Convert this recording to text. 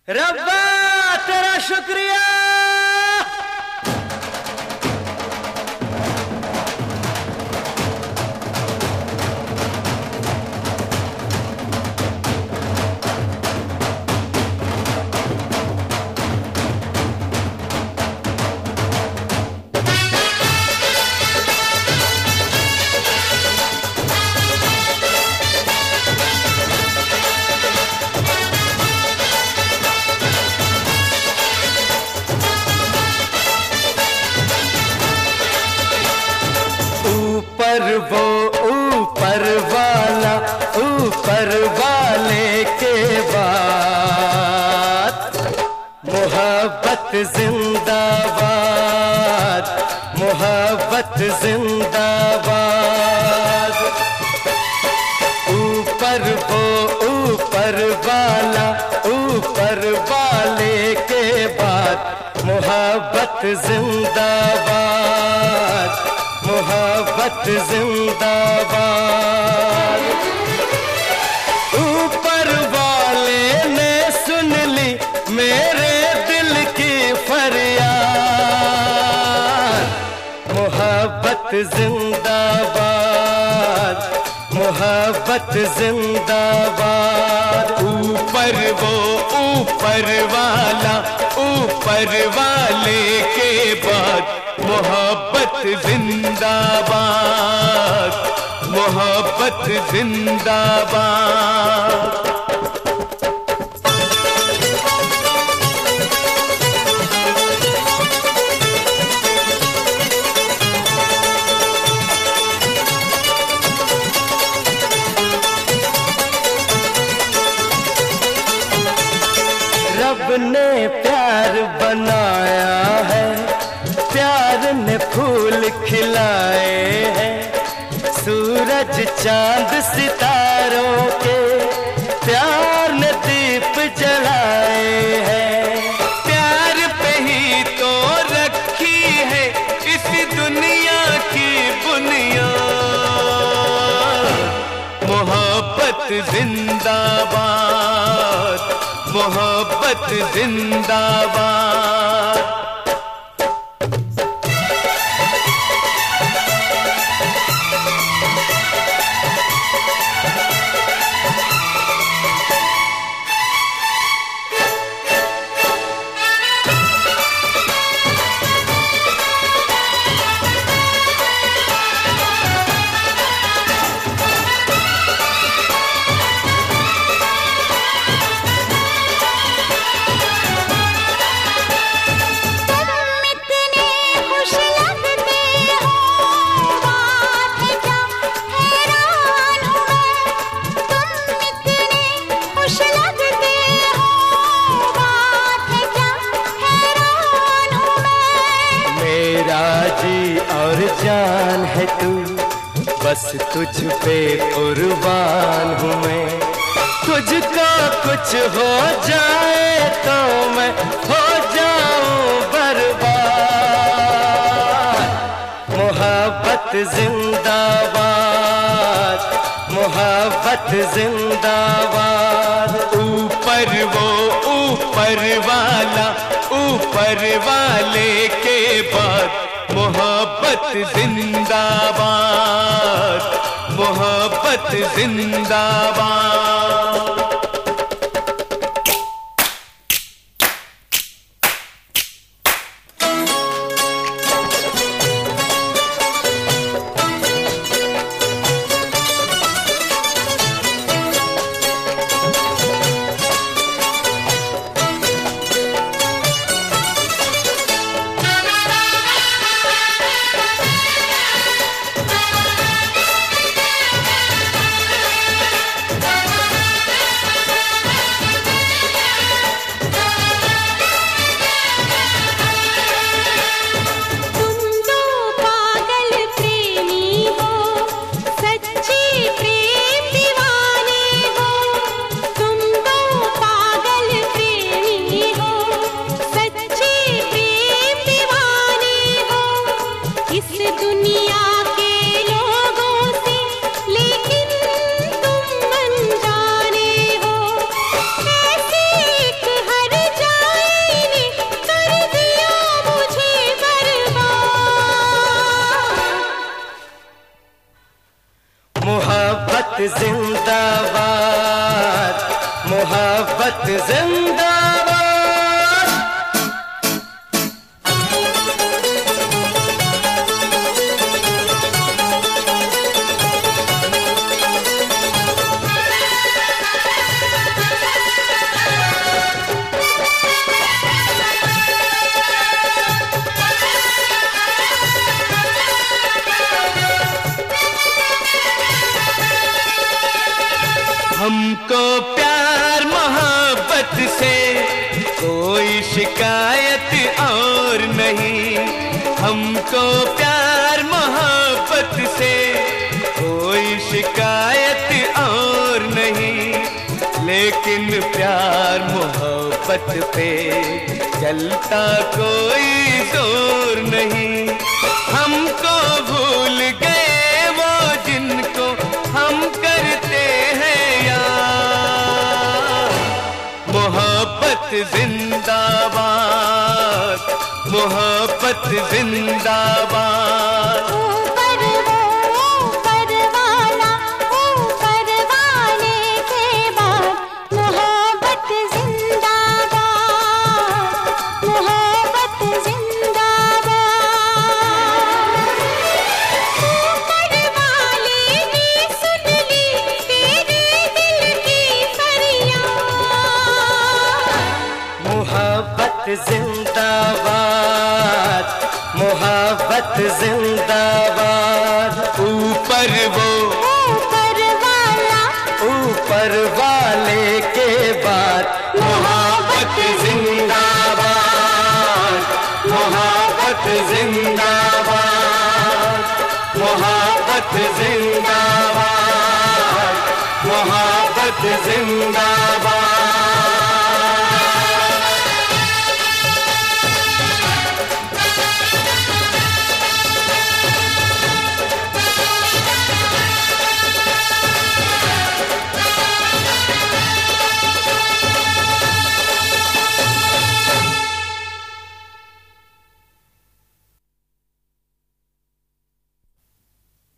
रब्बा तेरा शुक्रिया। वो ऊपर वाला ऊपर वाले के बाद मोहब्बत जिंदाबाद, मोहब्बत जिंदाबाद। ऊपर वो ऊपर वाला ऊपर वाले के बाद मोहब्बत जिंदाबाद, मोहब्बत जिंदाबाद। ऊपर वाले ने सुन ली मेरे दिल की फरियाद, मोहब्बत जिंदाबाद, मोहब्बत जिंदाबाद। ऊपर वो ऊपर वाला ऊपर वाले के बाद मोहब्बत जिंदाबाद, मोहब्बत जिंदाबाद। रब ने प्यार बनाया है, प्यार ने फूल खिलाए हैं, सूरज चांद सितारों के प्यार ने दीप जलाए हैं। प्यार पे ही तो रखी है इस दुनिया की बुनियाद, मोहब्बत जिंदाबाद, मोहब्बत जिंदाबाद। और जान है तू, बस तुझ पे कुर्बान हूँ मैं। तुझका कुछ हो जाए तो मैं हो जाऊं बर्बाद, मोहब्बत जिंदाबाद, मोहब्बत जिंदाबाद। ऊपर वो ऊपर वाला ऊपर वाले के बाद मोहब्बत जिंदाबाद, मोहब्बत जिंदाबाद। जिंदाबाद। हमको प्यार मोहब्बत से कोई शिकायत और नहीं, हमको प्यार मोहब्बत से कोई शिकायत और नहीं, लेकिन प्यार मोहब्बत पे चलता कोई जोर नहीं। हमको भूल गए वो जिनको हम करते हैं यार। मोहब्बत जिंदाबाद, मोहब्बत जिंदाबाद। ऊपर वाला, ऊपर वाले के बाद मोहब्बत जिंदाबाद, मोहब्बत जिंदाबाद। ऊपर वाले ने सुन ली तेरे दिल की फरियाद। मोहब्बत जिंदाबाद, मोहब्बत जिंदाबाद। ऊपर वो, ऊपर वाला, ऊपर वाले के बाद मोहब्बत जिंदाबाद, मोहब्बत जिंदाबाद, मोहब्बत जिंदाबाद, मोहब्बत जिंदाबाद।